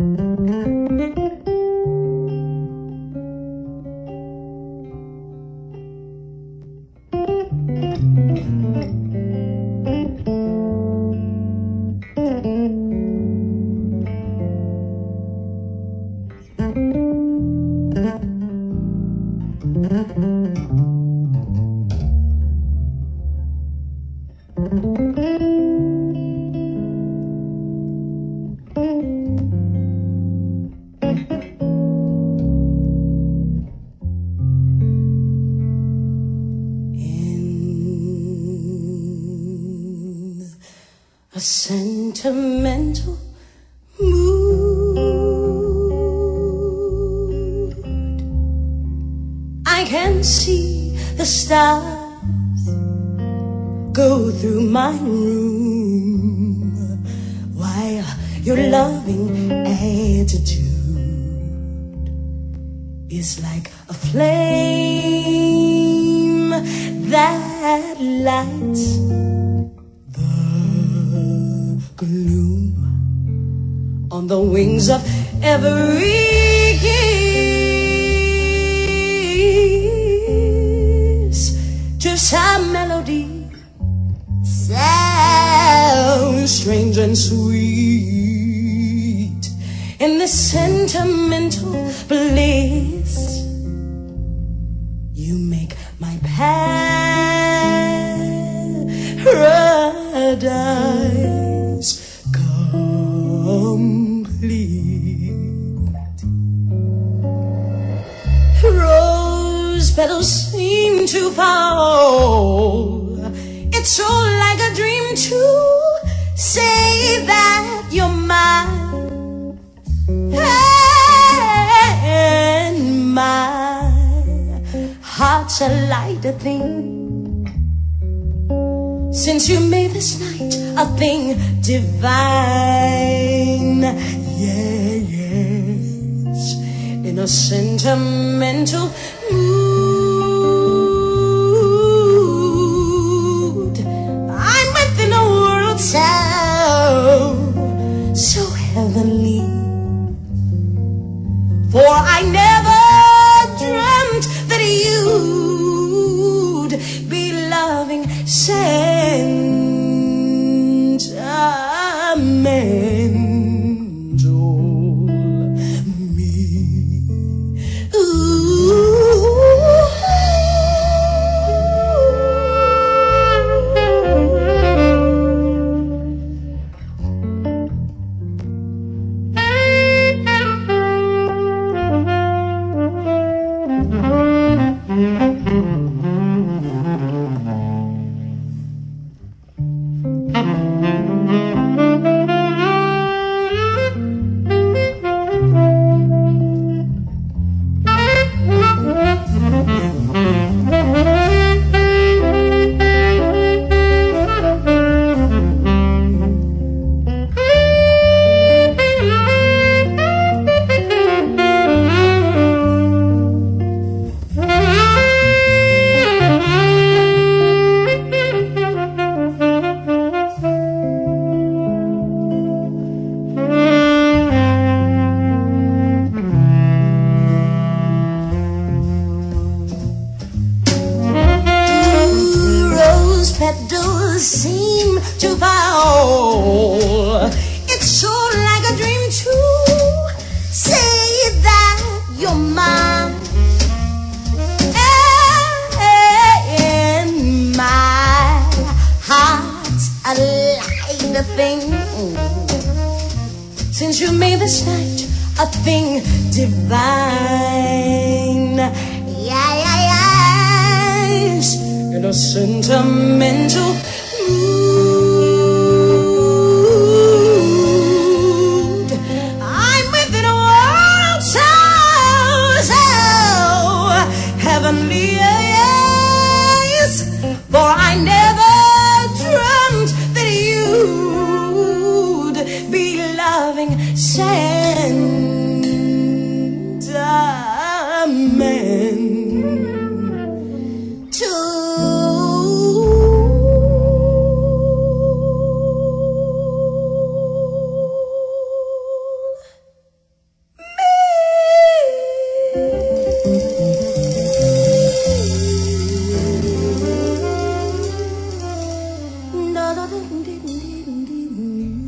A sentimental mood, I can see the stars go through my room, while your loving attitude is like a flame that lights gloom on the wings of every kiss. Just a melody sounds strange and sweet in this sentimental bliss. You make my paradise complete. Rose petals seem to fall. It's so like a dream to say that you're mine, and my heart's a lighter thing since you made this night a thing divine. Yeah, yes, in a sentimental mood, I'm within a world so heavenly, for I never dreamt that you'd be loving sentimental me. Petals seem to fall. It's so like a dream to say that you're mine, and my heart's a lighter thing since you made this night a thing divine. Yeah, yeah, yes, in a sentimental mood, I'm within a world so heavenly, yes, for I never dreamt that you'd be loving didn't